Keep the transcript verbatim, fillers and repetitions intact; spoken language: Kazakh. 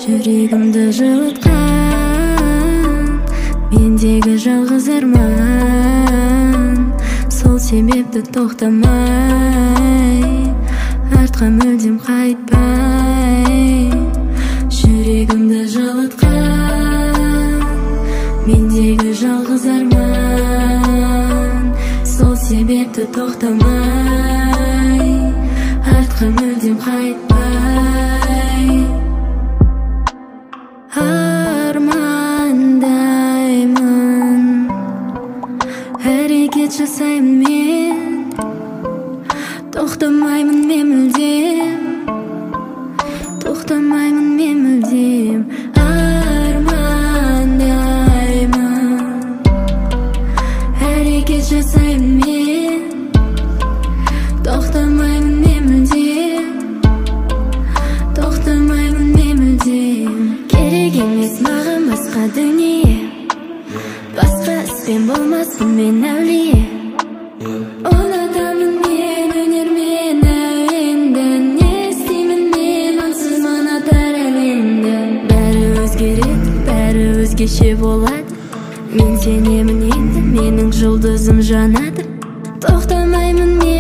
жүрегімді жылытқан мендегі жалғыз арман. Сол себепті тоқтамай, артқа мүлдем қайтпай. Жүрегімді жылытқан мендегі жалғыз арман. Сол себепті тоқтамай, артқа мүлдем қайтпай. Армандаймын, әрекет жасаймын мен, тоқтамаймын мен мүлдем, тоқтамаймын мен мүлдем. Армандаймын, әрекет жасаймын мен, тоқтамаймын мен мүлдем, тоқтамаймын мен мүлдем. Керек емес маған басқа дүние, басқа іспен болмаспын мен әулие. Ұнатамын мен өнермен әуенді, не істеймін мен онсыз мына тар әлемді. Бәрі өзгереді, бәрі өзгеше болады. Мен сенемін енді, менің жұлдызым жанады. Тоқтамаймын мен